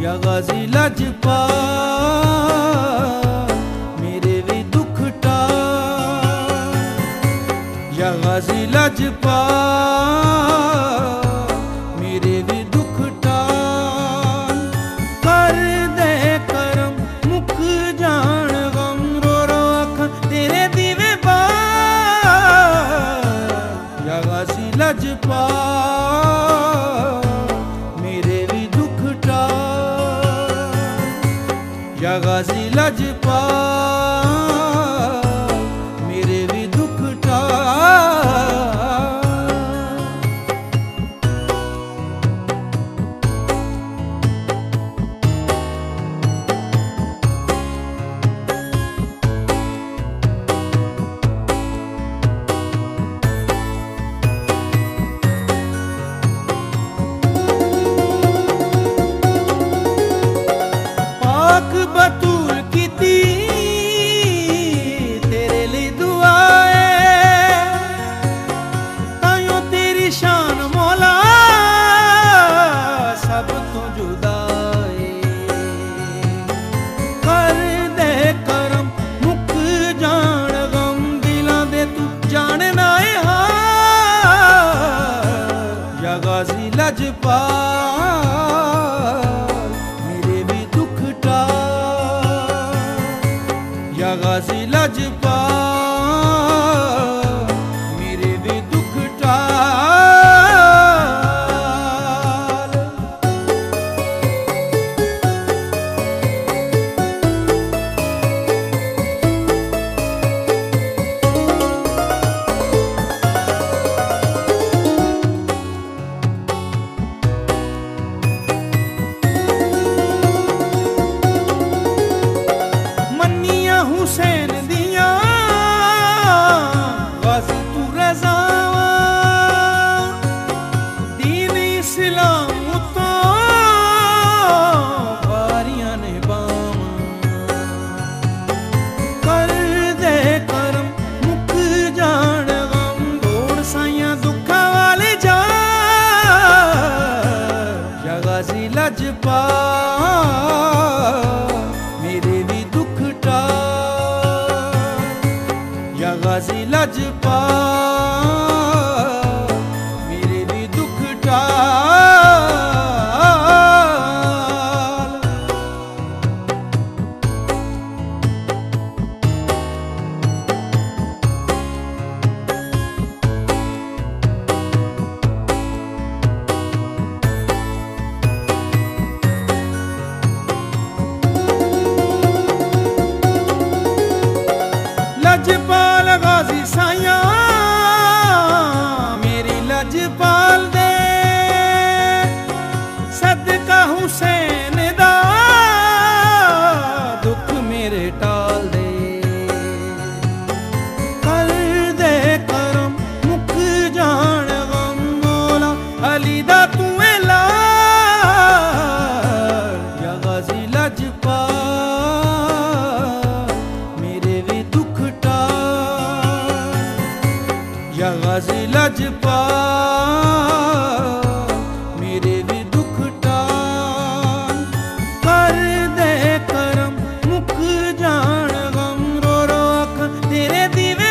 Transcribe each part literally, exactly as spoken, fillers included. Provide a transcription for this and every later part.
या गाजी लजपाल मेरे भी दुख टाल, या गाजी लजपाल मेरे भी दुख टाल। कर दे करम मुख जान गम, रो रो अखां तेरे दीवे बाल, या गाजी लजपाल मेरे भी दुख टाल, या गाजी लजपाल मेरे भी दुख टाल। पाक बतूल की दी तेरे लिए दुआएं, ताइयों तेरी शान मौला सब तो जुदाए। कर दे करम मुख जान गम, दिलां दे तू जानना है हाल, या गाजी लजपाल मेरे भी दुख टाल, या गाजी लजपाल मेरे भी दुख टाल। मन्निया हुसैन दिया गाजी तू रज़ावा, दीन इस्लाम तो बारियां ने बावां। कर दे करम मुख जान गम, दौड़ साइयां दुखा वाले जा, या गाजी लजपाल मेरे भी दुख टाल, या गाजी लजपाल मेरे भी दुख टाल। लजपाल गाजी साइयां मेरी लजपाल दे, सदका हुसैन दा दुख मेरे टाल दे। कर दे करम मुख जान गम, मौला अली दा तू लाल, या गाजी लजपाल मेरे भी दुख टाल, या गाजी लजपाल मेरे भी दुख टाल। कर दे करम मुख जान गम, रो रो अखां तेरे दीवे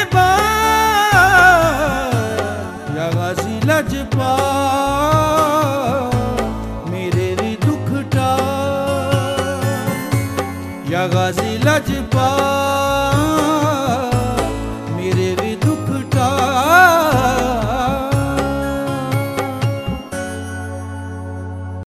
बाल, या गाजी लजपाल मेरे भी दुख टाल, या गाजी लजपाल